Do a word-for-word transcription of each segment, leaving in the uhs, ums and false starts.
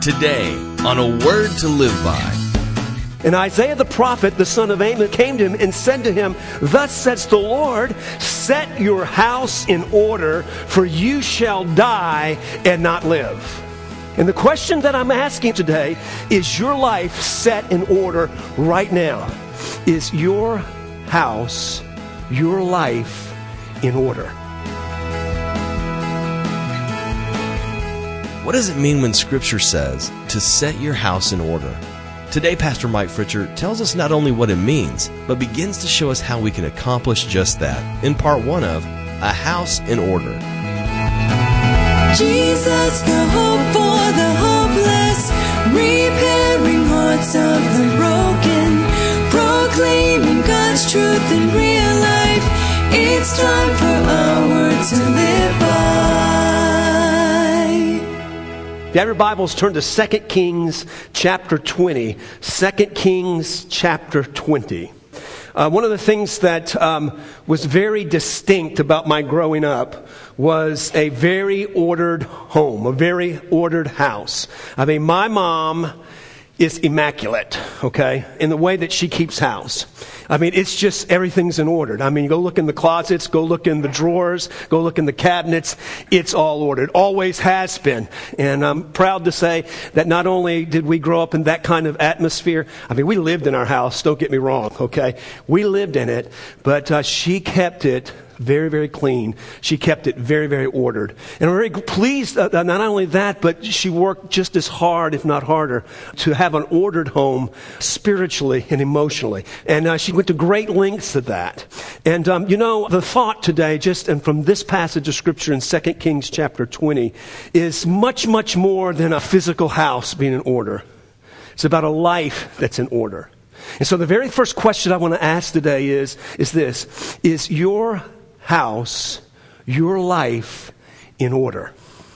Today on A Word to Live By. And Isaiah the prophet, the son of Amos, came to him and said to him, "Thus says the Lord, set your house in order, for you shall die and not live." And the question that I'm asking today, is your life set in order right now? Is your house, your life in order? What does it mean when Scripture says to set your house in order? Today, Pastor Mike Fritcher tells us not only what it means, but begins to show us how we can accomplish just that in part one of A House in Order. Jesus, the hope for the hopeless, repairing hearts of the broken, proclaiming God's truth in real life. It's time for our word to live by. If you have your Bibles, turn to Second Kings chapter twenty. Second Kings chapter twenty. Uh, one of the things that um, was very distinct about my growing up was a very ordered home, a very ordered house. I mean, my mom is immaculate, okay, in the way that she keeps house. I mean, it's just everything's in order. I mean, go look in the closets, go look in the drawers, go look in the cabinets. It's all ordered. Always has been. And I'm proud to say that not only did we grow up in that kind of atmosphere, I mean, we lived in our house, don't get me wrong, okay? We lived in it, but uh, she kept it very, very clean. She kept it very, very ordered. And I'm very pleased, uh, not only that, but she worked just as hard, if not harder, to have an ordered home spiritually and emotionally. And uh, she went to great lengths to that. And, um, you know, the thought today, just and from this passage of Scripture in Second Kings chapter twenty, is much, much more than a physical house being in order. It's about a life that's in order. And so the very first question I want to ask today is, is this: is your house, your life in order?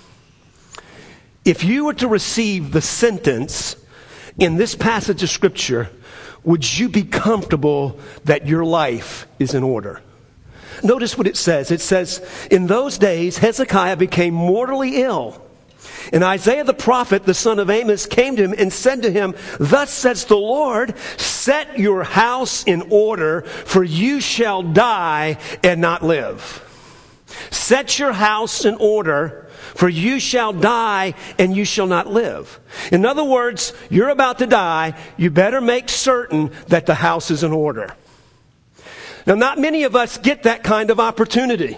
If you were to receive the sentence in this passage of Scripture, would you be comfortable that your life is in order? Notice what it says. It says, "In those days Hezekiah became mortally ill. And Isaiah the prophet, the son of Amos, came to him and said to him, 'Thus says the Lord, set your house in order, for you shall die and not live.'" Set your house in order, for you shall die and you shall not live. In other words, you're about to die. You better make certain that the house is in order. Now, not many of us get that kind of opportunity.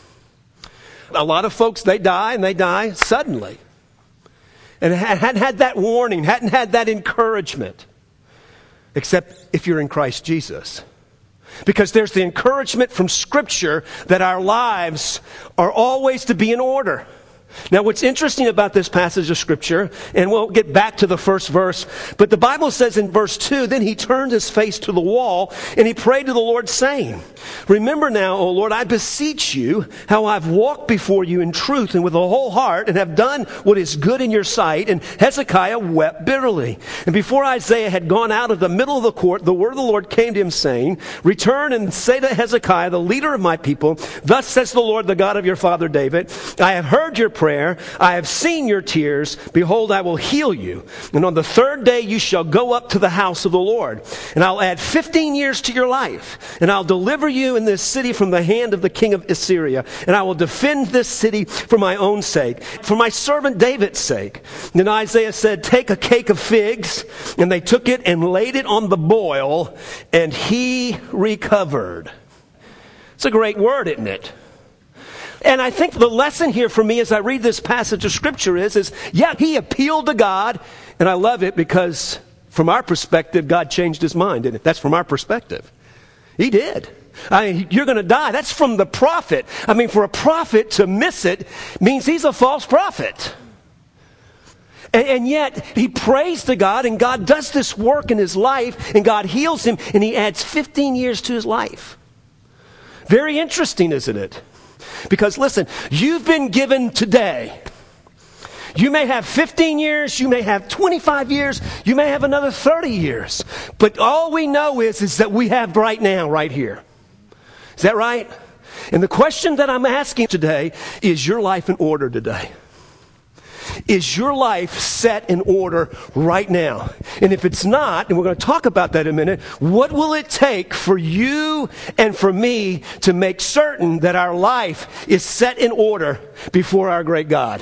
A lot of folks, they die and they die suddenly. And hadn't had that warning, hadn't had that encouragement. Except if you're in Christ Jesus. Because there's the encouragement from Scripture that our lives are always to be in order. Now, what's interesting about this passage of Scripture, and we'll get back to the first verse, but the Bible says in verse two, "Then he turned his face to the wall, and he prayed to the Lord, saying, 'Remember now, O Lord, I beseech you, how I've walked before you in truth and with a whole heart, and have done what is good in your sight.' And Hezekiah wept bitterly. And before Isaiah had gone out of the middle of the court, the word of the Lord came to him, saying, 'Return and say to Hezekiah, the leader of my people, Thus says the Lord, the God of your father David, I have heard your prayer. I have seen your tears. Behold, I will heal you. And on the third day you shall go up to the house of the Lord. And I'll add fifteen years to your life. And I'll deliver you in this city from the hand of the king of Assyria. And I will defend this city for my own sake, for my servant David's sake.' Then Isaiah said, 'Take a cake of figs.' And they took it and laid it on the boil, and he recovered." It's a great word, isn't it? And I think the lesson here for me as I read this passage of Scripture is, is, yeah, he appealed to God. And I love it because from our perspective, God changed his mind, didn't it? That's from our perspective. He did. I mean, you're going to die. That's from the prophet. I mean, for a prophet to miss it means he's a false prophet. And, and yet, he prays to God, and God does this work in his life, and God heals him, and he adds fifteen years to his life. Very interesting, isn't it? Because listen, you've been given today. You may have fifteen years, you may have twenty-five years, you may have another thirty years. But all we know is, is that we have right now, right here. Is that right? And the question that I'm asking today is, your life in order today? Is your life set in order right now? And if it's not, and we're going to talk about that in a minute, what will it take for you and for me to make certain that our life is set in order before our great God?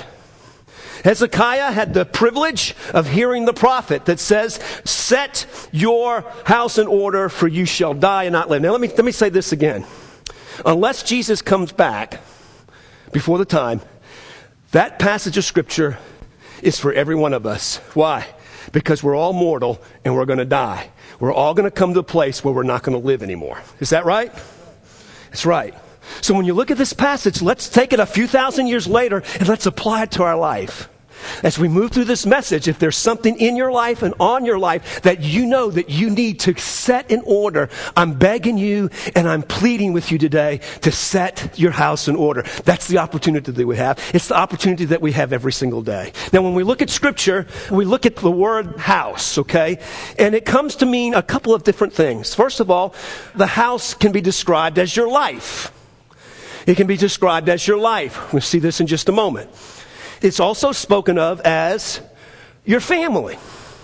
Hezekiah had the privilege of hearing the prophet that says, set your house in order, for you shall die and not live. Now let me, let me say this again. Unless Jesus comes back before the time, that passage of Scripture is for every one of us. Why? Because we're all mortal and we're going to die. We're all going to come to a place where we're not going to live anymore. Is that right? That's right. So when you look at this passage, let's take it a few thousand years later and let's apply it to our life. As we move through this message, if there's something in your life and on your life that you know that you need to set in order, I'm begging you and I'm pleading with you today to set your house in order. That's the opportunity that we have. It's the opportunity that we have every single day. Now, when we look at Scripture, we look at the word house, okay? And it comes to mean a couple of different things. First of all, the house can be described as your life. It can be described as your life. We'll see this in just a moment. It's also spoken of as your family.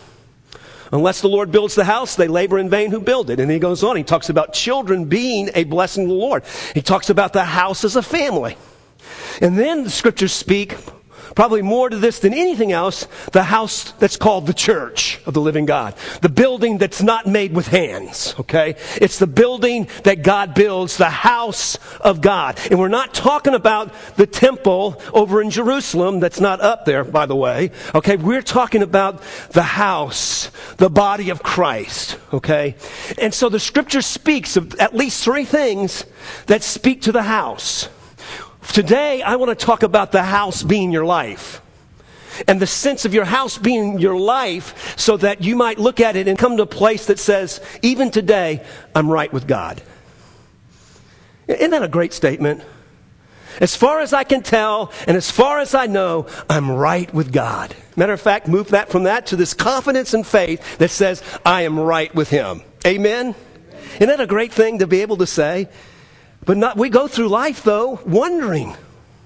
Unless the Lord builds the house, they labor in vain who build it. And he goes on. He talks about children being a blessing to the Lord. He talks about the house as a family. And then the Scriptures speak, probably more to this than anything else, the house that's called the church of the living God. The building that's not made with hands, okay? It's the building that God builds, the house of God. And we're not talking about the temple over in Jerusalem that's not up there, by the way, okay? We're talking about the house, the body of Christ, okay? And so the Scripture speaks of at least three things that speak to the house. Today, I want to talk about the house being your life. And the sense of your house being your life so that you might look at it and come to a place that says, even today, I'm right with God. Isn't that a great statement? As far as I can tell, and as far as I know, I'm right with God. Matter of fact, move that from that to this confidence and faith that says, I am right with Him. Amen? Isn't that a great thing to be able to say? But not, we go through life, though, wondering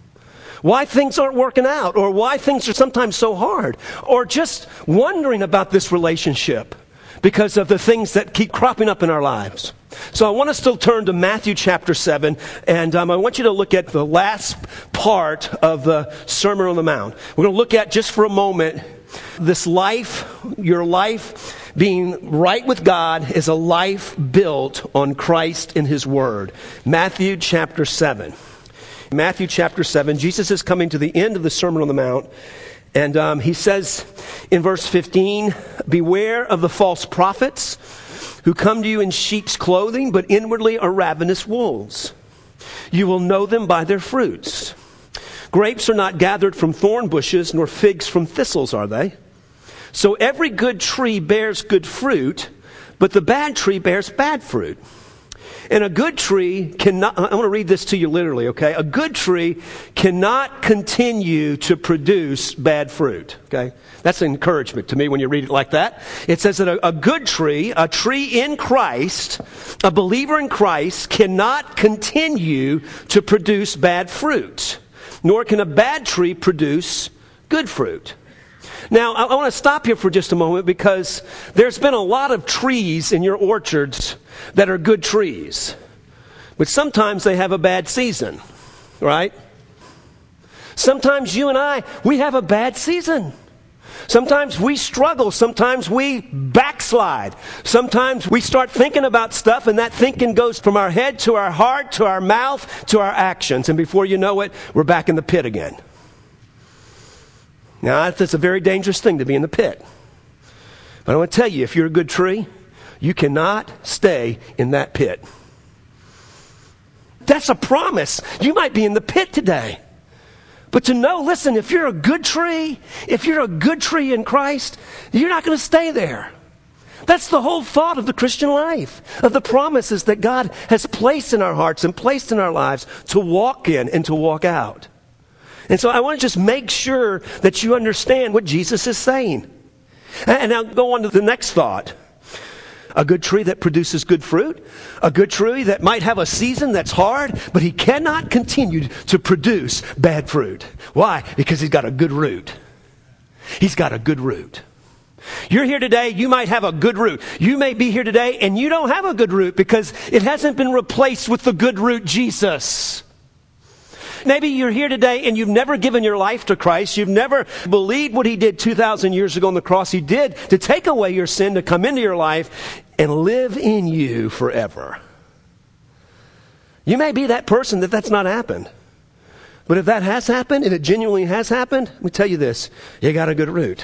why things aren't working out, or why things are sometimes so hard, or just wondering about this relationship because of the things that keep cropping up in our lives. So I want us to turn to Matthew chapter seven, and um, I want you to look at the last part of the Sermon on the Mount. We're going to look at, just for a moment, this life, your life being right with God is a life built on Christ and His Word. Matthew chapter seven. Matthew chapter seven, Jesus is coming to the end of the Sermon on the Mount, and um, He says in verse fifteen, beware of the false prophets who come to you in sheep's clothing, but inwardly are ravenous wolves. You will know them by their fruits. Grapes are not gathered from thorn bushes, nor figs from thistles, are they? So every good tree bears good fruit, but the bad tree bears bad fruit. And a good tree cannot, I want to read this to you literally, okay? A good tree cannot continue to produce bad fruit, okay? That's an encouragement to me when you read it like that. It says that a, a good tree, a tree in Christ, a believer in Christ, cannot continue to produce bad fruit, nor can a bad tree produce good fruit. Now, I, I want to stop here for just a moment because there's been a lot of trees in your orchards that are good trees. But sometimes they have a bad season, right? Sometimes you and I, we have a bad season. Sometimes we struggle. Sometimes we backslide. Sometimes we start thinking about stuff, and that thinking goes from our head to our heart, to our mouth, to our actions. And before you know it, we're back in the pit again. Now, that's a very dangerous thing to be in the pit. But I want to tell you, if you're a good tree, you cannot stay in that pit. That's a promise. You might be in the pit today. But to know, listen, if you're a good tree, if you're a good tree in Christ, you're not going to stay there. That's the whole thought of the Christian life, of the promises that God has placed in our hearts and placed in our lives to walk in and to walk out. And so I want to just make sure that you understand what Jesus is saying. And now go on to the next thought. A good tree that produces good fruit. A good tree that might have a season that's hard, but he cannot continue to produce bad fruit. Why? Because he's got a good root. He's got a good root. You're here today, you might have a good root. You may be here today and you don't have a good root because it hasn't been replaced with the good root, Jesus. Maybe you're here today and you've never given your life to Christ. You've never believed what He did two thousand years ago on the cross. He did to take away your sin, to come into your life and live in you forever. You may be that person that that's not happened. But if that has happened, and it genuinely has happened, let me tell you this, you got a good root.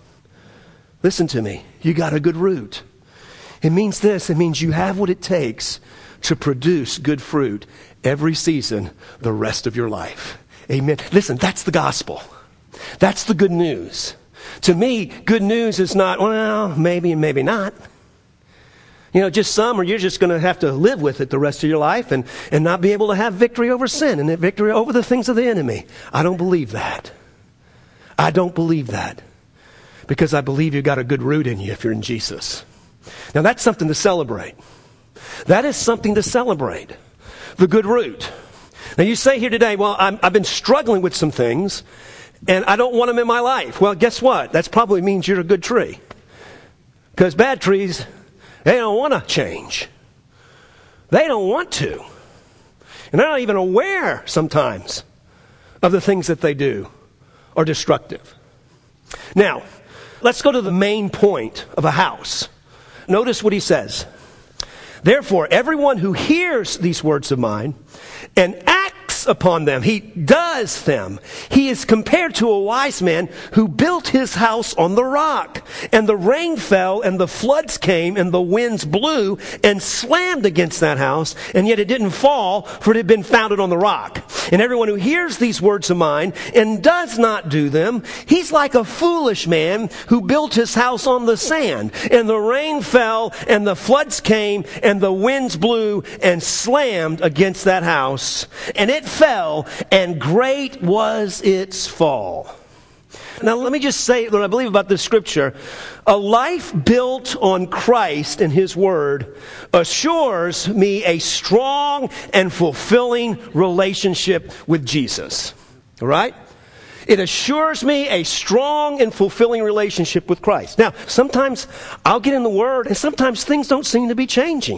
Listen to me. You got a good root. It means this. It means you have what it takes to produce good fruit every season the rest of your life. Amen. Listen, that's the gospel. That's the good news. To me, good news is not, well, maybe and maybe not. You know, just some, or you're just going to have to live with it the rest of your life and, and not be able to have victory over sin and victory over the things of the enemy. I don't believe that. I don't believe that. Because I believe you've got a good root in you if you're in Jesus. Now that's something to celebrate. That is something to celebrate. The good root. Now you say here today, well, I'm, I've been struggling with some things and I don't want them in my life. Well, guess what? That probably means you're a good tree. Because bad trees, they don't want to change. They don't want to. And they're not even aware sometimes of the things that they do are destructive. Now, let's go to the main point of a house. Notice what he says. Therefore, everyone who hears these words of mine and acts upon them, he does them. He is compared to a wise man who built his house on the rock. And the rain fell and the floods came and the winds blew and slammed against that house. And yet it didn't fall, for it had been founded on the rock. And everyone who hears these words of mine and does not do them, he's like a foolish man who built his house on the sand. And the rain fell and the floods came and the winds blew and slammed against that house. And it fell, and great was its fall. Now, let me just say what I believe about this scripture. A life built on Christ and His Word assures me a strong and fulfilling relationship with Jesus. All right? It assures me a strong and fulfilling relationship with Christ. Now, sometimes I'll get in the Word, and sometimes things don't seem to be changing.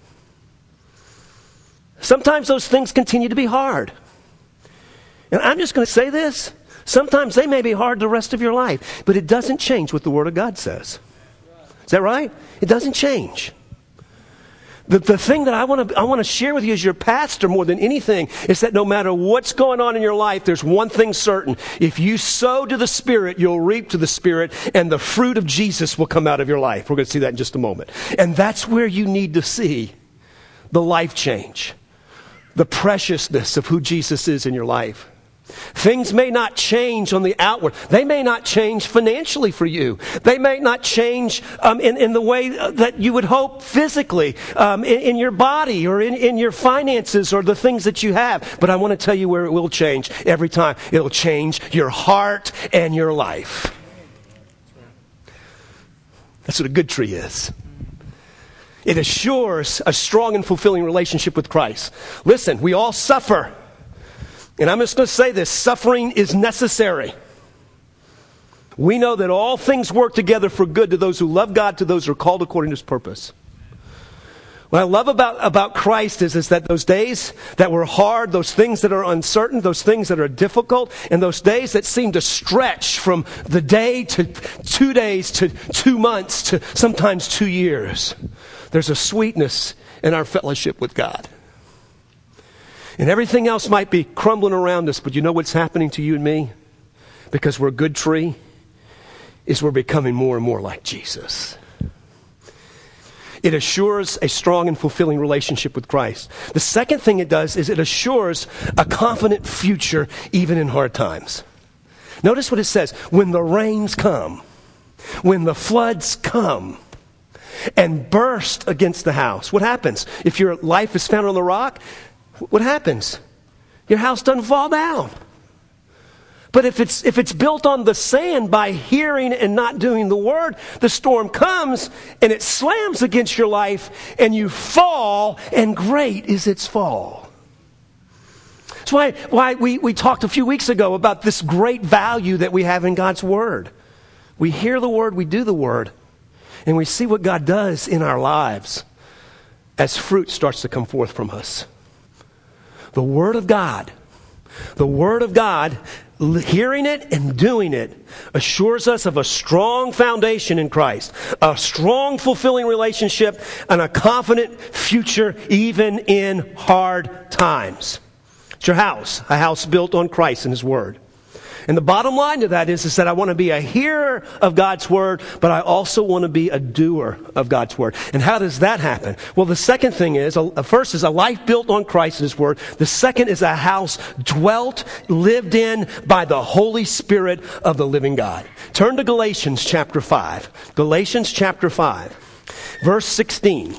Sometimes those things continue to be hard. And I'm just going to say this. Sometimes they may be hard the rest of your life, but it doesn't change what the Word of God says. Is that right? It doesn't change. The, the thing that I want to I want to share with you as your pastor more than anything is that no matter what's going on in your life, there's one thing certain. If you sow to the Spirit, you'll reap to the Spirit, and the fruit of Jesus will come out of your life. We're going to see that in just a moment. And that's where you need to see the life change, the preciousness of who Jesus is in your life. Things may not change on the outward. They may not change financially for you. They may not change um, in, in the way that you would hope physically, um, in, in your body or in, in your finances or the things that you have. But I want to tell you where it will change every time. It'll change your heart and your life. That's what a good tree is. It assures a strong and fulfilling relationship with Christ. Listen, we all suffer. And I'm just going to say this, suffering is necessary. We know that all things work together for good to those who love God, to those who are called according to His purpose. What I love about, about Christ is, is that those days that were hard, those things that are uncertain, those things that are difficult, and those days that seem to stretch from the day to two days to two months to sometimes two years, there's a sweetness in our fellowship with God. And everything else might be crumbling around us, but you know what's happening to you and me? Because we're a good tree, is we're becoming more and more like Jesus. It assures a strong and fulfilling relationship with Christ. The second thing it does is it assures a confident future even in hard times. Notice what it says, when the rains come, when the floods come, and burst against the house. What happens? If your life is founded on the rock, what happens? Your house doesn't fall down. But if it's if it's built on the sand by hearing and not doing the word, the storm comes and it slams against your life and you fall, and great is its fall. That's why, why we, we talked a few weeks ago about this great value that we have in God's word. we hear the word, we do the word, and we see what God does in our lives as fruit starts to come forth from us. The word of God, the word of God, hearing it and doing it, assures us of a strong foundation in Christ, a strong, fulfilling relationship, and a confident future even in hard times. It's your house, a house built on Christ and His word. And the bottom line to that is, is that I want to be a hearer of God's word, but I also want to be a doer of God's word. And how does that happen? Well, the second thing is, uh, first is a life built on Christ and His word. The second is a house dwelt, lived in by the Holy Spirit of the living God. Turn to Galatians chapter five. Galatians chapter five, verse sixteen.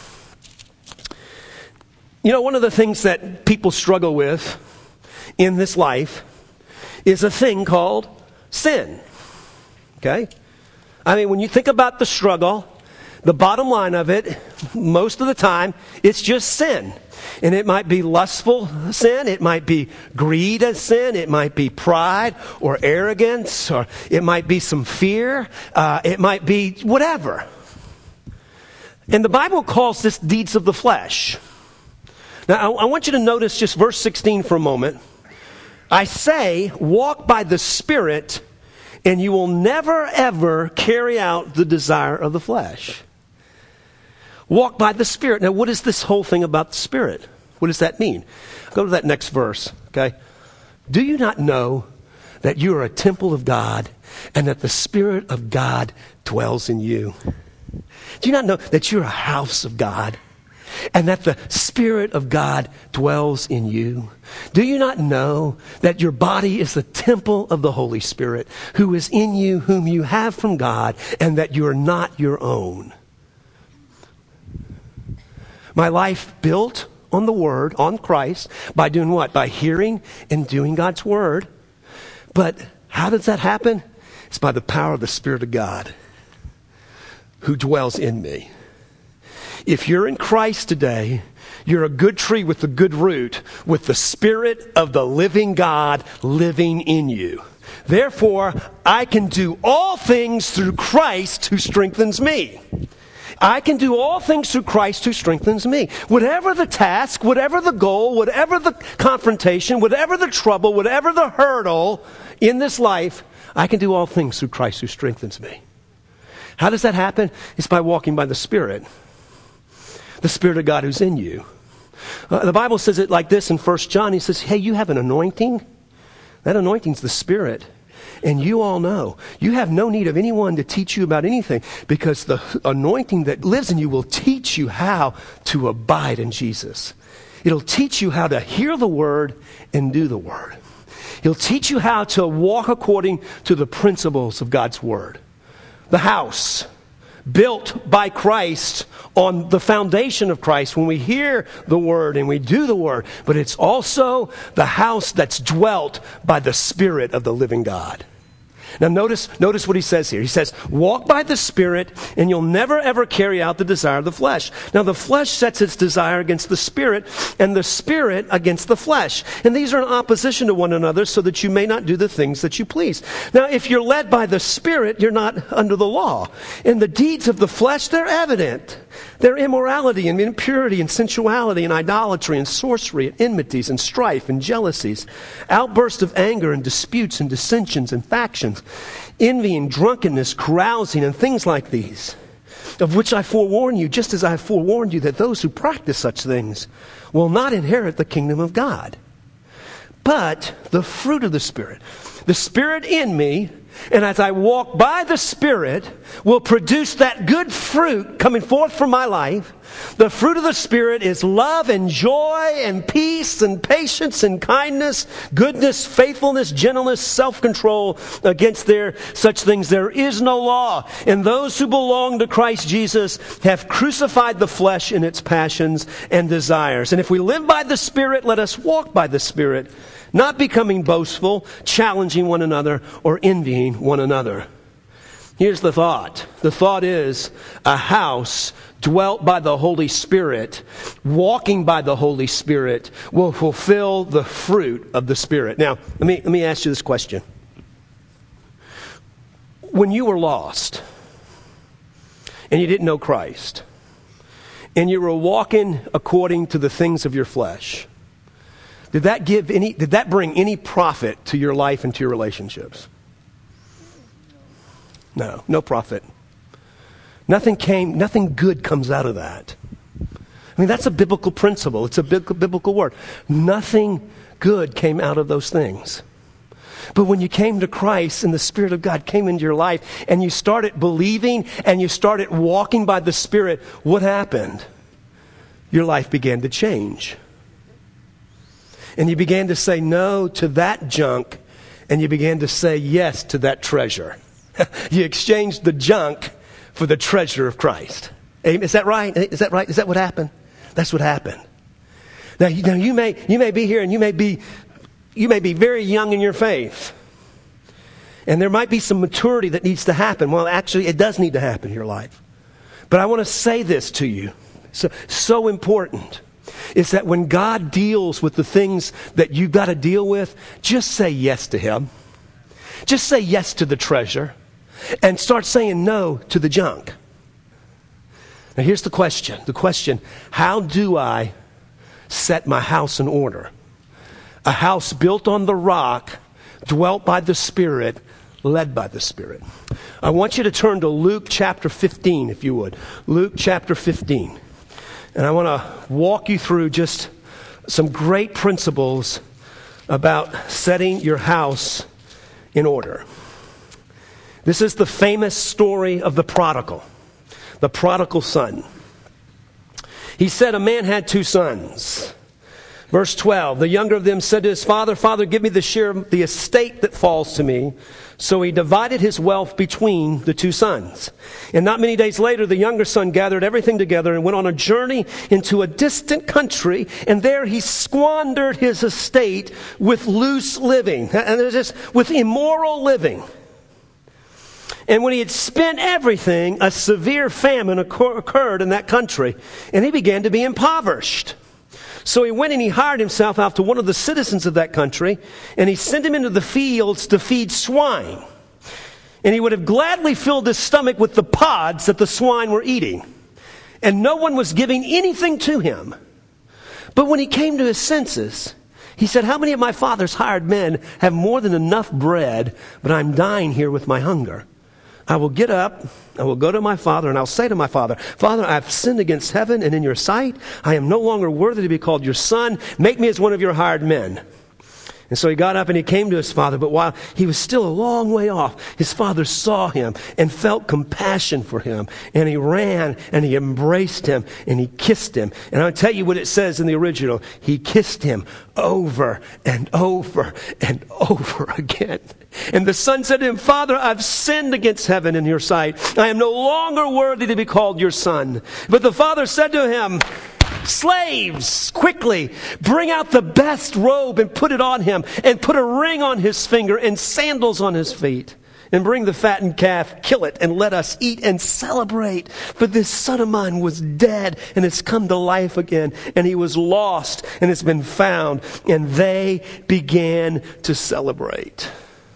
You know, one of the things that people struggle with in this life is a thing called sin. Okay? I mean, when you think about the struggle, the bottom line of it, most of the time, it's just sin. And it might be lustful sin, it might be greed as sin, it might be pride or arrogance, or it might be some fear, uh, it might be whatever. And the Bible calls this deeds of the flesh. Now, I, I want you to notice just verse sixteen for a moment. I say, walk by the Spirit, and you will never, ever carry out the desire of the flesh. Walk by the Spirit. Now, what is this whole thing about the Spirit? What does that mean? Go to that next verse, okay? Do you not know that you are a temple of God, and that the Spirit of God dwells in you? Do you not know that you're a house of God, and that the Spirit of God dwells in you? Do you not know that your body is the temple of the Holy Spirit, who is in you, whom you have from God, and that you are not your own? My life built on the Word, on Christ, by doing what? By hearing and doing God's Word. But how does that happen? It's by the power of the Spirit of God, who dwells in me. If you're in Christ today, you're a good tree with a good root, with the Spirit of the living God living in you. Therefore, I can do all things through Christ who strengthens me. I can do all things through Christ who strengthens me. Whatever the task, whatever the goal, whatever the confrontation, whatever the trouble, whatever the hurdle in this life, I can do all things through Christ who strengthens me. How does that happen? It's by walking by the Spirit. The Spirit of God who's in you. Uh, the Bible says it like this in First John. He says, hey, you have an anointing. That anointing's the Spirit. And you all know, you have no need of anyone to teach you about anything, because the anointing that lives in you will teach you how to abide in Jesus. It'll teach you how to hear the Word and do the Word. It'll teach you how to walk according to the principles of God's Word. The house built by Christ on the foundation of Christ when we hear the Word and we do the Word. But it's also the house that's dwelt by the Spirit of the living God. Now notice, notice what he says here. He says, walk by the Spirit, and you'll never ever carry out the desire of the flesh. Now the flesh sets its desire against the Spirit, and the Spirit against the flesh. And these are in opposition to one another, so that you may not do the things that you please. Now if you're led by the Spirit, you're not under the law. And the deeds of the flesh, they're evident. They're immorality and impurity and sensuality and idolatry and sorcery and enmities and strife and jealousies, outbursts of anger and disputes and dissensions and factions, envy and drunkenness, carousing and things like these, of which I forewarn you, just as I have forewarned you, that those who practice such things will not inherit the kingdom of God. But the fruit of the Spirit, the Spirit in me, and as I walk by the Spirit, will produce that good fruit coming forth from my life. The fruit of the Spirit is love and joy and peace and patience and kindness, goodness, faithfulness, gentleness, self-control. Against there such things there is no law. And those who belong to Christ Jesus have crucified the flesh in its passions and desires. And if we live by the Spirit, let us walk by the Spirit, not becoming boastful, challenging one another, or envying one another. Here's the thought. The thought is a house dwelt by the Holy Spirit, walking by the Holy Spirit, will fulfill the fruit of the Spirit. Now, let me, let me ask you this question. when you were lost and you didn't know Christ and you were walking according to the things of your flesh, did that give any, did that bring any profit to your life and to your relationships? No, no profit. Nothing came, nothing good comes out of that. I mean, that's a biblical principle. It's a biblical word. Nothing good came out of those things. But when you came to Christ and the Spirit of God came into your life and you started believing and you started walking by the Spirit, what happened? Your life began to change. And you began to say no to that junk and you began to say yes to that treasure. You exchanged the junk for the treasure of Christ. Is that right? Is that right? Is that what happened? That's what happened. Now, you, now you may you may be here and you may be you may be very young in your faith. And there might be some maturity that needs to happen. Well, actually, it does need to happen in your life. But I want to say this to you. So, so important is that when God deals with the things that you've got to deal with, just say yes to Him. Just say yes to the treasure. And start saying no to the junk. Now here's the question. The question, how do I set my house in order? A house built on the rock, dwelt by the Spirit, led by the Spirit. I want you to turn to Luke chapter fifteen, if you would. Luke chapter fifteen. And I want to walk you through just some great principles about setting your house in order. This is the famous story of the prodigal, the prodigal son. He said a man had two sons. Verse twelve, the younger of them said to his father, Father, give me the share of the estate that falls to me. So he divided his wealth between the two sons. And not many days later, the younger son gathered everything together and went on a journey into a distant country. And there he squandered his estate with loose living, and just with immoral living. And when he had spent everything, a severe famine occurred in that country, and he began to be impoverished. So he went and he hired himself out to one of the citizens of that country, and he sent him into the fields to feed swine. And he would have gladly filled his stomach with the pods that the swine were eating. And no one was giving anything to him. But when he came to his senses, he said, how many of my father's hired men have more than enough bread, but I'm dying here with my hunger? I will get up, I will go to my father, and I'll say to my father, Father, I've sinned against heaven and in your sight. I am no longer worthy to be called your son. Make me as one of your hired men. And so he got up and he came to his father. But while he was still a long way off, his father saw him and felt compassion for him. And he ran and he embraced him and he kissed him. And I'll tell you what it says in the original. He kissed him over and over and over again. And the son said to him, Father, I've sinned against heaven in your sight. I am no longer worthy to be called your son. But the father said to him, slaves, quickly, bring out the best robe and put it on him, and put a ring on his finger and sandals on his feet. And bring the fattened calf, kill it, and let us eat and celebrate. For this son of mine was dead and has come to life again. And he was lost and has been found. And they began to celebrate.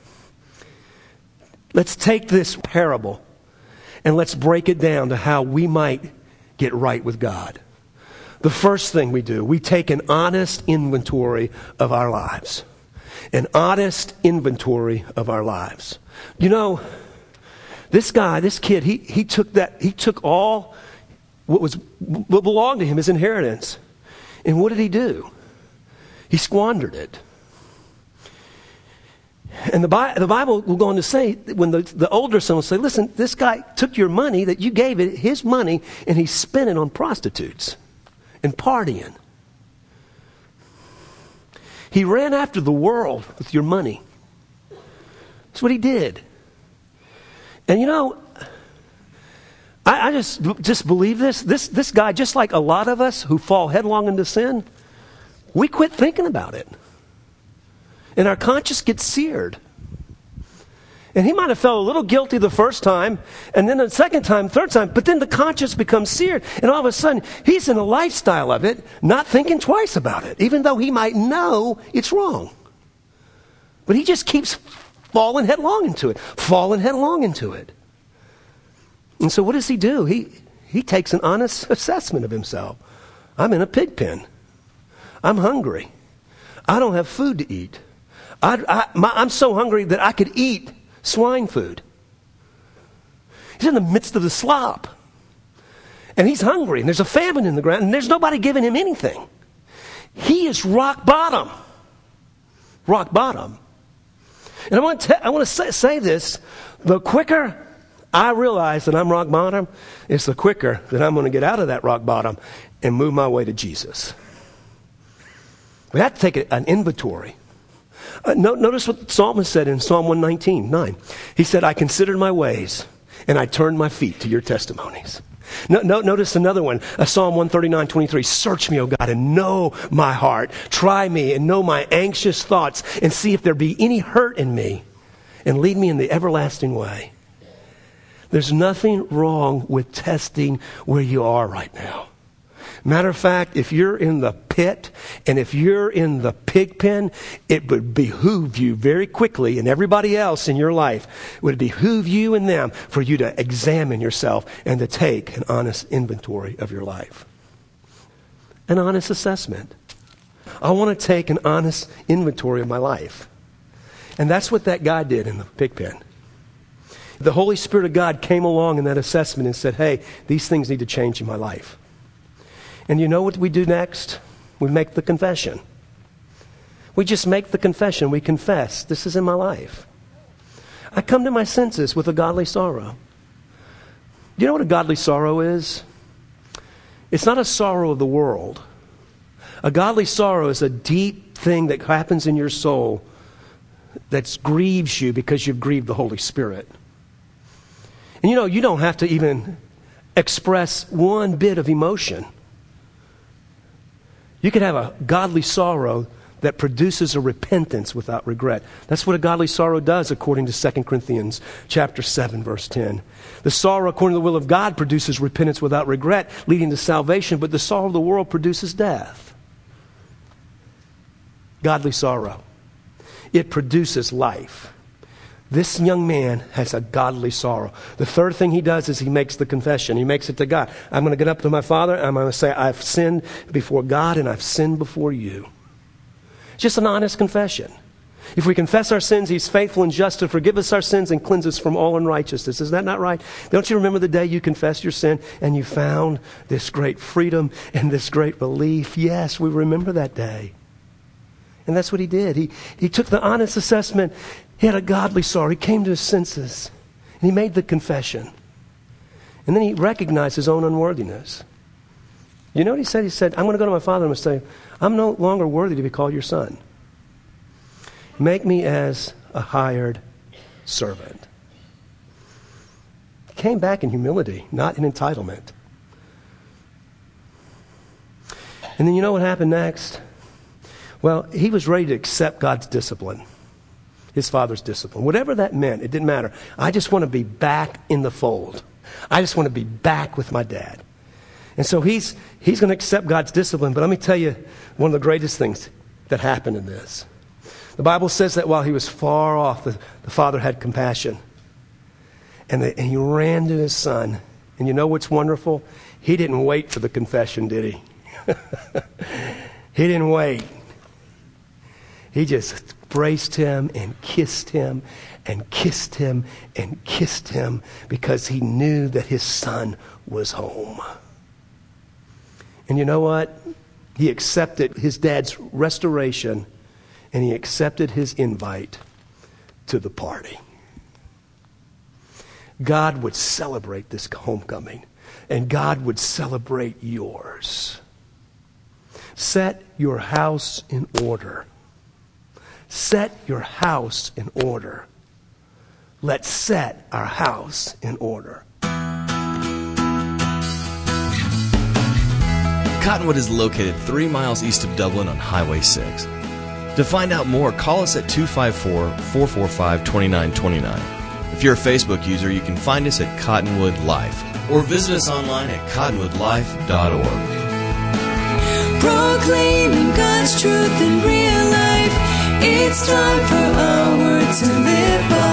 Let's take this parable and let's break it down to how we might get right with God. The first thing we do, we take an honest inventory of our lives. An honest inventory of our lives. You know, this guy, this kid, he, he took that, he took all what was what belonged to him, his inheritance. And what did he do? He squandered it. And the, Bi- the Bible will go on to say, when the, the older son will say, listen, this guy took your money that you gave it, his money, and he spent it on prostitutes and partying. He ran after the world with your money. That's what he did. And you know, I, I just just believe this. This this guy, just like a lot of us who fall headlong into sin, we quit thinking about it. And our conscience gets seared. And he might have felt a little guilty the first time, and then the second time, third time, but then the conscience becomes seared. And all of a sudden, he's in a lifestyle of it, not thinking twice about it, even though he might know it's wrong. But he just keeps fallen headlong into it, fallen headlong into it. And so what does he do? He, he takes an honest assessment of himself. I'm in a pig pen. I'm hungry. I don't have food to eat. I, I, my, I'm so hungry that I could eat swine food. He's in the midst of the slop. And he's hungry, and there's a famine in the ground, and there's nobody giving him anything. He is rock bottom. Rock bottom. And I want to, te- I want to say, say this. The quicker I realize that I'm rock bottom, it's the quicker that I'm going to get out of that rock bottom and move my way to Jesus. We have to take a, an inventory. Uh, no, notice what the psalmist said in Psalm one nineteen, nine. He said, I considered my ways, and I turned my feet to your testimonies. No, no, notice another one, uh, Psalm one thirty-nine, twenty-three. Search me, O God, and know my heart. Try me and know my anxious thoughts, and see if there be any hurt in me, and lead me in the everlasting way. There's nothing wrong with testing where you are right now. Matter of fact, if you're in the pit and if you're in the pig pen, it would behoove you very quickly, and everybody else in your life would behoove you and them for you to examine yourself and to take an honest inventory of your life. An honest assessment. I want to take an honest inventory of my life. And that's what that guy did in the pig pen. The Holy Spirit of God came along in that assessment and said, hey, these things need to change in my life. And you know what we do next? We make the confession. We just make the confession. We confess, this is in my life. I come to my senses with a godly sorrow. Do you know what a godly sorrow is? It's not a sorrow of the world. A godly sorrow is a deep thing that happens in your soul that grieves you because you've grieved the Holy Spirit. And you know, you don't have to even express one bit of emotion. You could have a godly sorrow that produces a repentance without regret. That's what a godly sorrow does, according to Second Corinthians chapter seven, verse ten. The sorrow, according to the will of God, produces repentance without regret, leading to salvation, but the sorrow of the world produces death. Godly sorrow. It produces life. This young man has a godly sorrow. The third thing he does is he makes the confession. He makes it to God. I'm going to get up to my Father. I'm going to say, I've sinned before God and I've sinned before you. It's just an honest confession. If we confess our sins, He's faithful and just to forgive us our sins and cleanse us from all unrighteousness. Is that not right? Don't you remember the day you confessed your sin and you found this great freedom and this great relief? Yes, we remember that day. And that's what he did. He, he took the honest assessment. He had a godly sorrow. He came to his senses. And he made the confession. And then he recognized his own unworthiness. You know what he said? He said, I'm going to go to my Father and I'm going to say, I'm no longer worthy to be called your son. Make me as a hired servant. He came back in humility, not in entitlement. And then you know what happened next? Well, he was ready to accept God's discipline, his Father's discipline. Whatever that meant, it didn't matter. I just want to be back in the fold. I just want to be back with my dad. And so he's he's going to accept God's discipline. But let me tell you one of the greatest things that happened in this. The Bible says that while he was far off, the, the father had compassion. And, the, and he ran to his son. And you know what's wonderful? He didn't wait for the confession, did he? He didn't wait. He just embraced him and kissed him and kissed him and kissed him because he knew that his son was home. And you know what? He accepted his dad's restoration and he accepted his invite to the party. God would celebrate this homecoming and God would celebrate yours. Set your house in order. Set your house in order. Let's set our house in order. Cottonwood is located three miles east of Dublin on Highway six. To find out more, call us at two five four, four four five, two nine two nine. If you're a Facebook user, you can find us at Cottonwood Life or visit us online at cottonwood life dot org. Proclaiming God's truth in real life. It's time for our to live by.